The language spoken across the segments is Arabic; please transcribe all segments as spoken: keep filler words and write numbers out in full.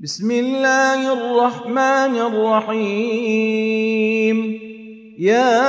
بسم الله الرحمن الرحيم. يا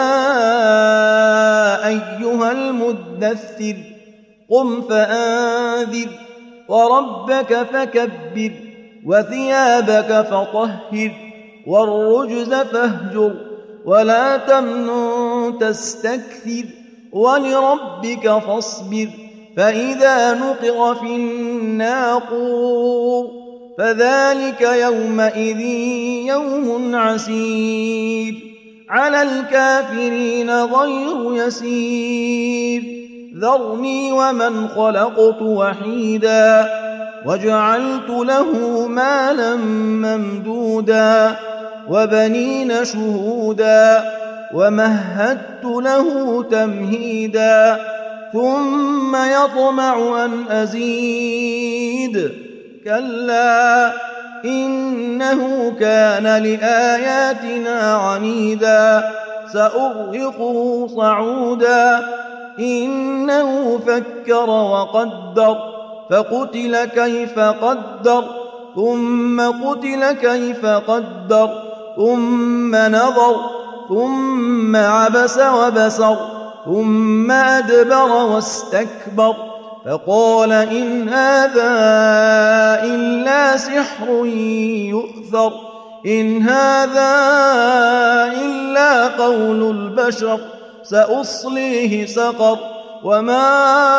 أيها المدثر قم فأنذر وربك فكبر وثيابك فطهر والرجز فاهجر ولا تمنن تستكثر ولربك فاصبر فإذا نقر في الناقور فذلك يومئذ يوم عسير على الكافرين غير يسير. ذرني ومن خلقت وحيدا وجعلت له مالا ممدودا وبنين شهودا ومهدت له تمهيدا ثم يطمع أن أزيد كلا إنه كان لآياتنا عنيدا سأرهقه صعودا إنه فكر وقدر فقتل كيف قدر ثم قتل كيف قدر ثم نظر ثم عبس وبسر ثم أدبر واستكبر فقال إن هذا إلا سحر يؤثر إن هذا إلا قول البشر سأصليه سقر وما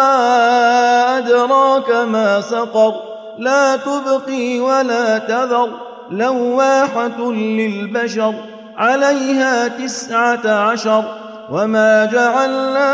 أدراك ما سقر لا تبقي ولا تذر لواحة للبشر عليها تسعة عشر وما جعلنا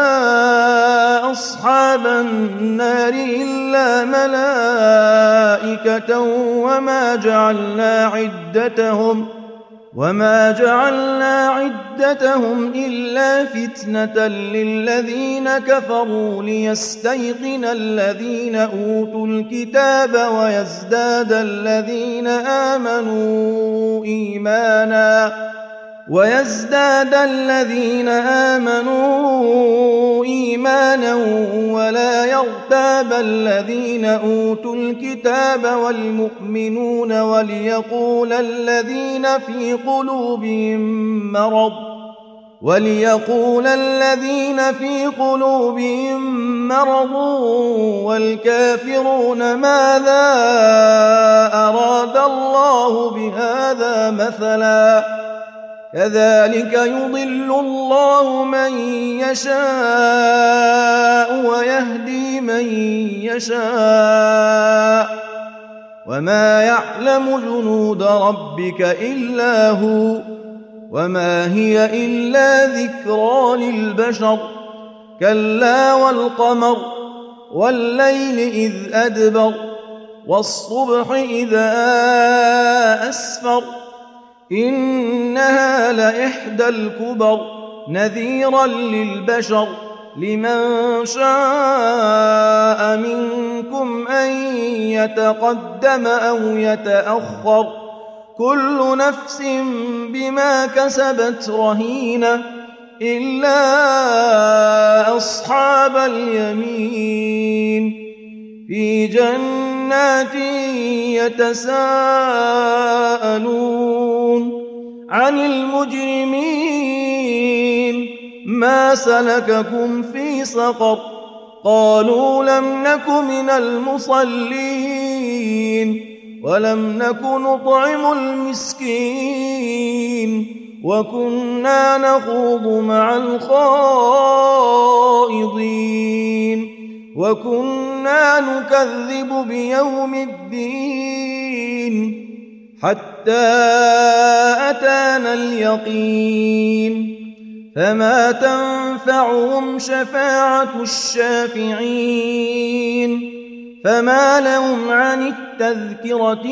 أصحاب النار إلا ملائكة وما جعلنا عدتهم وما جعلنا عدتهم إلا فتنة للذين كفروا ليستيقن الذين أوتوا الكتاب ويزداد الذين آمنوا إيمانا ويزداد الذين آمنوا إيمانا ولا يرتاب الذين أوتوا الكتاب والمؤمنون وليقول الذين في قلوبهم مرض وليقول الذين في قلوبهم مرض والكافرون ماذا أراد الله بهذا مثلا كذلك يضل الله من يشاء ويهدي من يشاء وما يعلم جنود ربك إلا هو وما هي إلا ذكرى للبشر كلا والقمر والليل إذ أدبر والصبح إذا أسفر إنها لإحدى الكبر نذيرا للبشر لمن شاء منكم أن يتقدم أو يتأخر كل نفس بما كسبت رهينة إلا أصحاب اليمين في جنات يتساءلون عن المجرمين ما سلككم في سقر قالوا لم نك من المصلين ولم نك نطعم المسكين وكنا نخوض مع الخائضين وكنا نكذب بيوم الدين حتى أتانا اليقين فما تنفعهم شفاعة الشافعين فما لهم عن التذكرة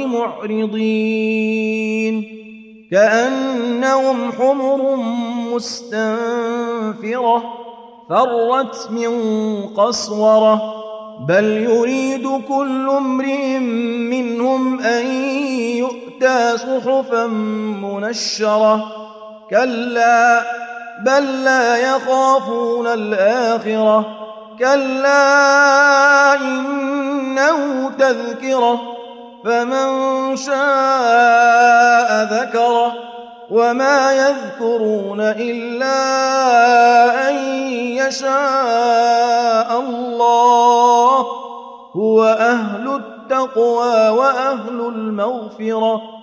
معرضين كأنهم حمر مستنفرة فرت من قسورة بل يريد كل امرئ منهم أن يؤتى صحفا منشرة كلا بل لا يخافون الآخرة كلا إنه تذكرة فمن شاء ذكره وما يذكرون إلا أن يشاء الله هو أهل التقوى وأهل المغفرة